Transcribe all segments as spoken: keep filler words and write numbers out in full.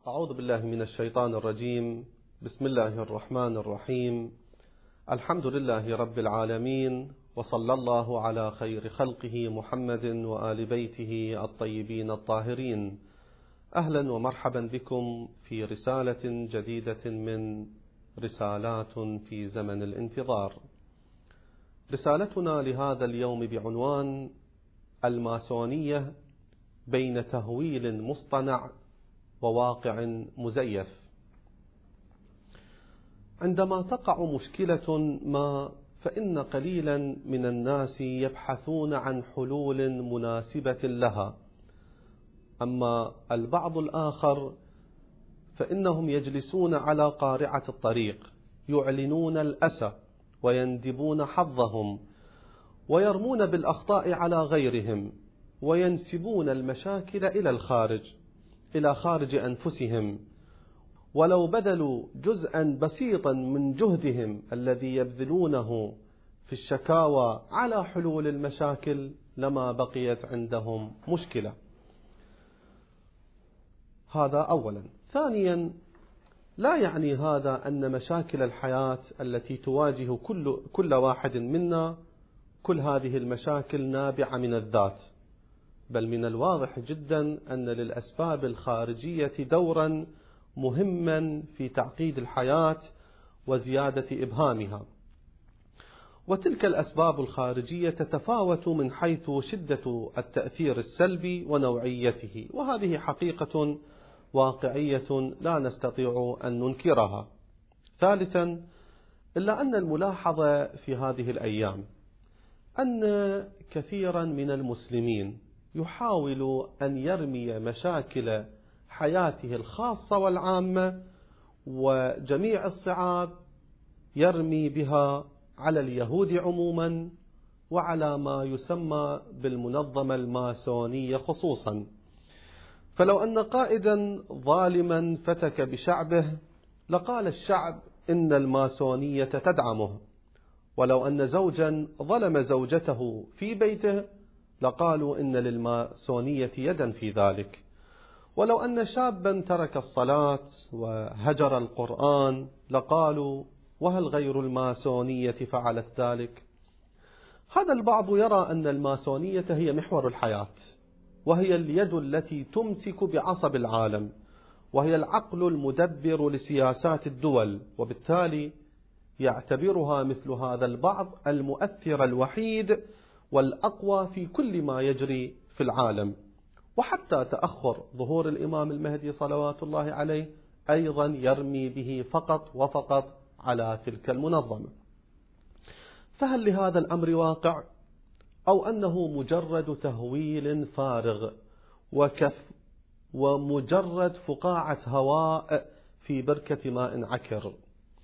أعوذ بالله من الشيطان الرجيم. بسم الله الرحمن الرحيم. الحمد لله رب العالمين، وصلى الله على خير خلقه محمد وآل بيته الطيبين الطاهرين. أهلا ومرحبا بكم في رسالة جديدة من رسالات في زمن الانتظار. رسالتنا لهذا اليوم بعنوان الماسونية بين تهويل مصطنع وواقع مزيف. عندما تقع مشكلة ما فإن قليلا من الناس يبحثون عن حلول مناسبة لها، أما البعض الآخر فإنهم يجلسون على قارعة الطريق يعلنون الأسى ويندبون حظهم ويرمون بالأخطاء على غيرهم وينسبون المشاكل إلى الخارج إلى خارج أنفسهم، ولو بذلوا جزءا بسيطا من جهدهم الذي يبذلونه في الشكاوى على حلول المشاكل لما بقيت عندهم مشكلة. هذا أولا. ثانيا، لا يعني هذا أن مشاكل الحياة التي تواجه كل, كل واحد منا كل هذه المشاكل نابعة من الذات، بل من الواضح جدا أن للأسباب الخارجية دورا مهما في تعقيد الحياة وزيادة إبهامها، وتلك الأسباب الخارجية تتفاوت من حيث شدة التأثير السلبي ونوعيته، وهذه حقيقة واقعية لا نستطيع أن ننكرها. ثالثا، إلا أن الملاحظة في هذه الأيام أن كثيرا من المسلمين يحاول أن يرمي مشاكل حياته الخاصة والعامة وجميع الصعاب يرمي بها على اليهود عموما وعلى ما يسمى بالمنظمة الماسونية خصوصا. فلو أن قائدا ظالما فتك بشعبه لقال الشعب إن الماسونية تدعمه، ولو أن زوجا ظلم زوجته في بيته لقالوا إن للماسونية يدا في ذلك، ولو أن شابا ترك الصلاة وهجر القرآن لقالوا وهل غير الماسونية فعلت ذلك؟ هذا البعض يرى أن الماسونية هي محور الحياة، وهي اليد التي تمسك بعصب العالم، وهي العقل المدبر لسياسات الدول، وبالتالي يعتبرها مثل هذا البعض المؤثر الوحيد والأقوى في كل ما يجري في العالم. وحتى تأخر ظهور الإمام المهدي صلوات الله عليه أيضا يرمي به فقط وفقط على تلك المنظمة. فهل لهذا الأمر واقع، أو أنه مجرد تهويل فارغ وكف ومجرد فقاعة هواء في بركة ماء عكر؟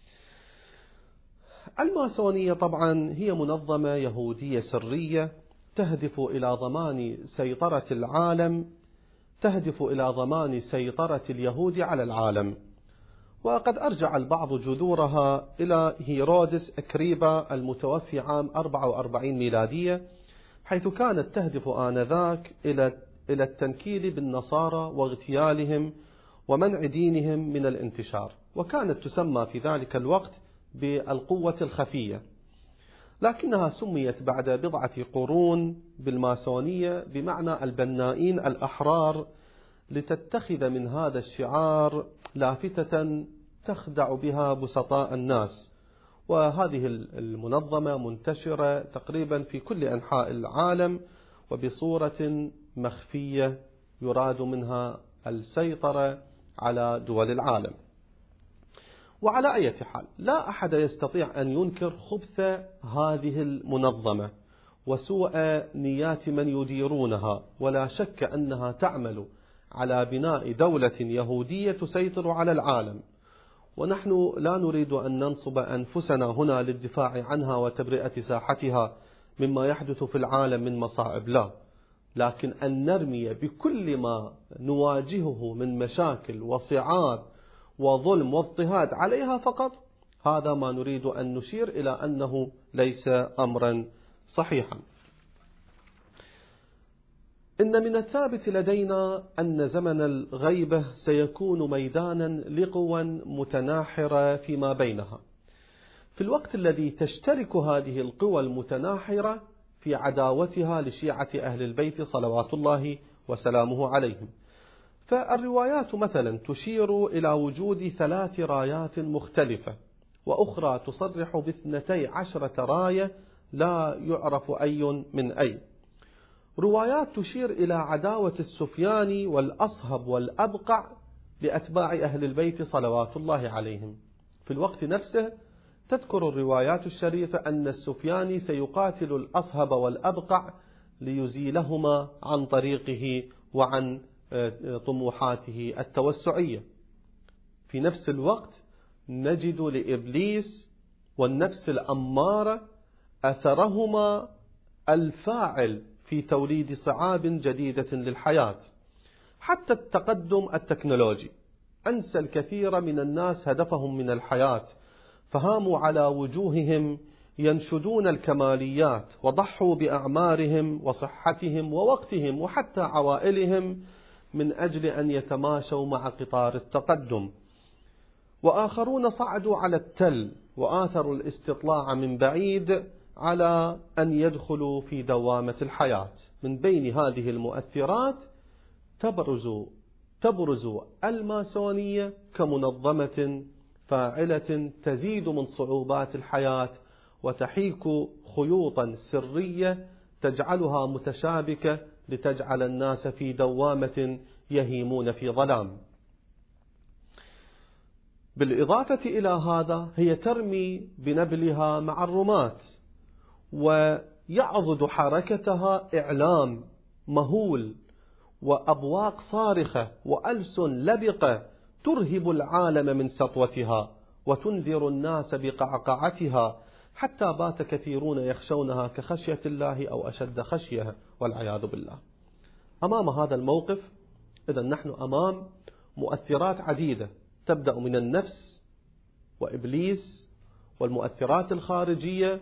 الماسونية طبعا هي منظمة يهودية سرية تهدف إلى ضمان سيطرة العالم تهدف إلى ضمان سيطرة اليهود على العالم، وقد أرجع البعض جذورها إلى هيرودس أكريبا المتوفي عام أربعة وأربعين ميلادية، حيث كانت تهدف آنذاك إلى إلى التنكيل بالنصارى واغتيالهم ومنع دينهم من الانتشار، وكانت تسمى في ذلك الوقت بالقوة الخفية، لكنها سميت بعد بضعة قرون بالماسونية بمعنى البنائين الأحرار، لتتخذ من هذا الشعار لافتة تخدع بها بسطاء الناس. وهذه المنظمة منتشرة تقريبا في كل أنحاء العالم وبصورة مخفية يراد منها السيطرة على دول العالم. وعلى أي حال لا أحد يستطيع أن ينكر خبث هذه المنظمة وسوء نيات من يديرونها، ولا شك أنها تعمل على بناء دولة يهودية تسيطر على العالم، ونحن لا نريد أن ننصب أنفسنا هنا للدفاع عنها وتبرئة ساحتها مما يحدث في العالم من مصائب، لا، لكن أن نرمي بكل ما نواجهه من مشاكل وصعاب وظلم واضطهاد عليها فقط، هذا ما نريد أن نشير إلى أنه ليس أمرا صحيحا. إن من الثابت لدينا أن زمن الغيبة سيكون ميدانا لقوى متناحرة فيما بينها، في الوقت الذي تشترك هذه القوى المتناحرة في عداوتها لشيعة أهل البيت صلوات الله وسلامه عليهم. فالروايات مثلا تشير إلى وجود ثلاث رايات مختلفة، وأخرى تصرح باثنتي عشرة راية لا يعرف أي من أي. روايات تشير إلى عداوة السفياني والأصهب والأبقع لأتباع أهل البيت صلوات الله عليهم. في الوقت نفسه تذكر الروايات الشريفة أن السفياني سيقاتل الأصهب والأبقع ليزيلهما عن طريقه وعن طموحاته التوسعية. في نفس الوقت نجد لإبليس والنفس الأمارة أثرهما الفاعل في توليد صعاب جديدة للحياة. حتى التقدم التكنولوجي أنسى الكثير من الناس هدفهم من الحياة، فهاموا على وجوههم ينشدون الكماليات، وضحوا بأعمارهم وصحتهم ووقتهم وحتى عوائلهم من أجل أن يتماشوا مع قطار التقدم. وآخرون صعدوا على التل وآثروا الاستطلاع من بعيد على أن يدخلوا في دوامة الحياة. من بين هذه المؤثرات تبرز تبرز الماسونية كمنظمة فاعلة تزيد من صعوبات الحياة وتحيك خيوطا سرية تجعلها متشابكة لتجعل الناس في دوامة يهيمون في ظلام. بالإضافة إلى هذا هي ترمي بنبلها مع الرماة، ويعضد حركتها إعلام مهول وأبواق صارخة وألسن لبقة ترهب العالم من سطوتها وتنذر الناس بقعقعتها، حتى بات كثيرون يخشونها كخشية الله أو أشد خشية والعياذ بالله. أمام هذا الموقف إذا نحن أمام مؤثرات عديدة تبدأ من النفس وإبليس والمؤثرات الخارجية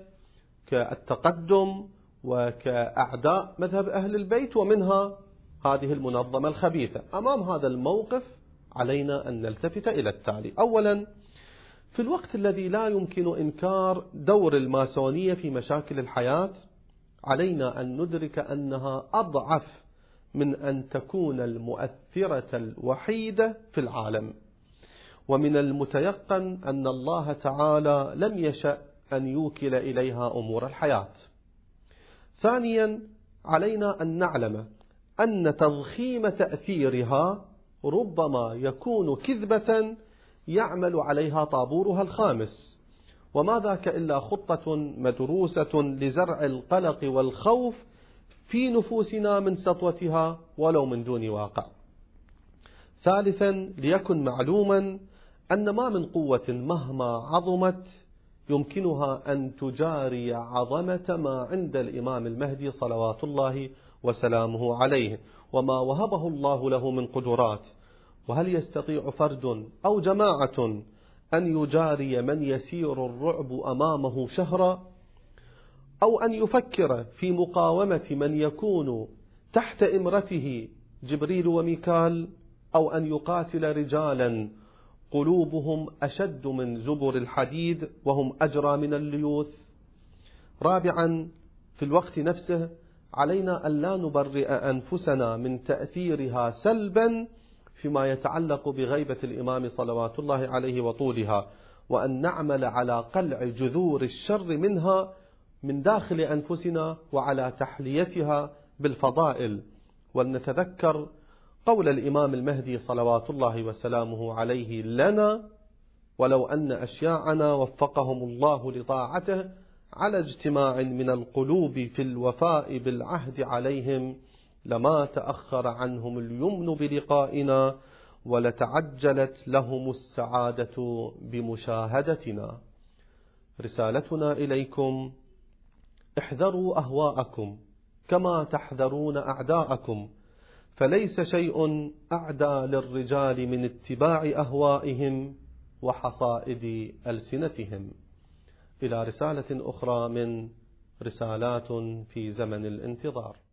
كالتقدم وكأعداء مذهب أهل البيت، ومنها هذه المنظمة الخبيثة. أمام هذا الموقف علينا أن نلتفت إلى التالي. أولا، في الوقت الذي لا يمكن إنكار دور الماسونية في مشاكل الحياة، علينا أن ندرك أنها أضعف من أن تكون المؤثرة الوحيدة في العالم، ومن المتيقن أن الله تعالى لم يشأ أن يوكل إليها أمور الحياة. ثانيا، علينا أن نعلم أن تضخيم تأثيرها ربما يكون كذبة يعمل عليها طابورها الخامس، وما ذاك إلا خطة مدروسة لزرع القلق والخوف في نفوسنا من سطوتها ولو من دون واقع. ثالثا، ليكن معلوما أن ما من قوة مهما عظمت يمكنها أن تجاري عظمة ما عند الإمام المهدي صلوات الله وسلامه عليه وما وهبه الله له من قدرات. وهل يستطيع فرد أو جماعة أن يجاري من يسير الرعب أمامه شهرا، أو أن يفكر في مقاومة من يكون تحت إمرته جبريل وميكال، أو أن يقاتل رجالا قلوبهم أشد من زبر الحديد وهم أجرى من الليوث؟ رابعا، في الوقت نفسه علينا أن لا نبرئ أنفسنا من تأثيرها سلبا فيما يتعلق بغيبة الإمام صلوات الله عليه وطولها، وأن نعمل على قلع جذور الشر منها من داخل أنفسنا وعلى تحليتها بالفضائل. ولنتذكر قول الإمام المهدي صلوات الله وسلامه عليه لنا: ولو أن أشياعنا وفقهم الله لطاعته على اجتماع من القلوب في الوفاء بالعهد عليهم لما تأخر عنهم اليمن بلقائنا ولتعجلت لهم السعادة بمشاهدتنا. رسالتنا إليكم: احذروا أهواءكم كما تحذرون أعداءكم، فليس شيء أعدى للرجال من اتباع أهوائهم وحصائد ألسنتهم. إلى رسالة أخرى من رسالات في زمن الانتظار.